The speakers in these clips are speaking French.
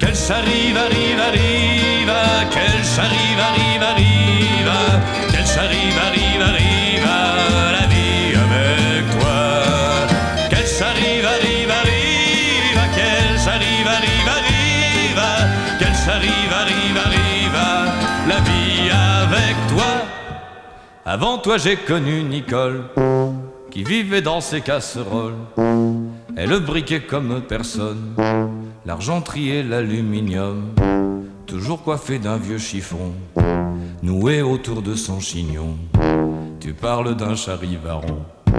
Qu'elle s'arrive, arrive, arrive, qu'elle s'arrive, arrive, arrive, qu'elle s'arrive, arrive, arrive, la vie avec toi. Qu'elle s'arrive, arrive, arrive, qu'elle s'arrive, arrive, arrive, qu'elle s'arrive, arrive, arrive, la vie avec toi. Avant toi j'ai connu Nicole, qui vivait dans ses casseroles. Elle briquait comme personne l'argenterie et l'aluminium, toujours coiffée d'un vieux chiffon noué autour de son chignon. Tu parles d'un charivaron.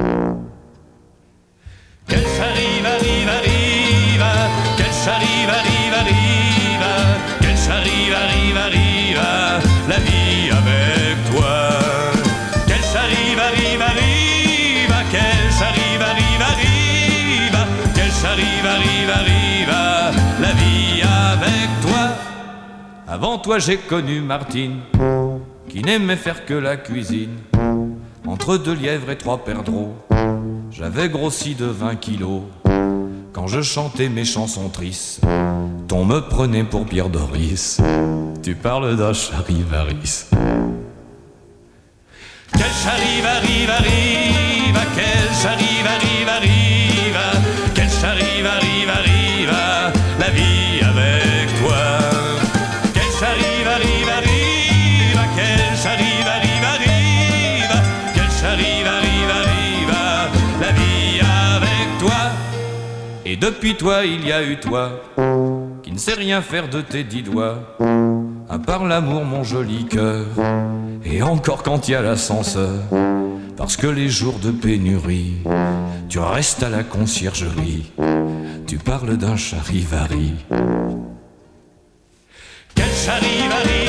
Qu'elle s'arrive, arrive, arrive, qu'elle s'arrive, arrive, arrive, qu'elle s'arrive, arrive, arrive, la vie avec toi. Qu'elle s'arrive, arrive, arrive, qu'elle s'arrive, arrive, arrive, qu'elle s'arrive, arrive, arrive, la vie avec toi. Avant toi j'ai connu Martine, qui n'aimait faire que la cuisine. Entre 2 lièvres et 3 perdreaux, j'avais grossi de 20 kilos. Quand je chantais mes chansons tristes, on me prenait pour Pierre Doris. Tu parles d'un charivaris. Qu'elle s'arrive, arrive, arrive, qu'elle s'arrive, arrive, arrive, qu'elle s'arrive, arrive, arrive, la vie avec toi. Qu'elle s'arrive, arrive, arrive, qu'elle s'arrive, arrive, arrive, qu'elle s'arrive, arrive, arrive, la vie avec toi. Et depuis toi il y a eu toi, qui ne sait rien faire de tes 10 doigts, à part l'amour mon joli cœur, et encore quand il y a l'ascenseur, parce que les jours de pénurie, tu restes à la conciergerie, tu parles d'un charivari. Quel charivari.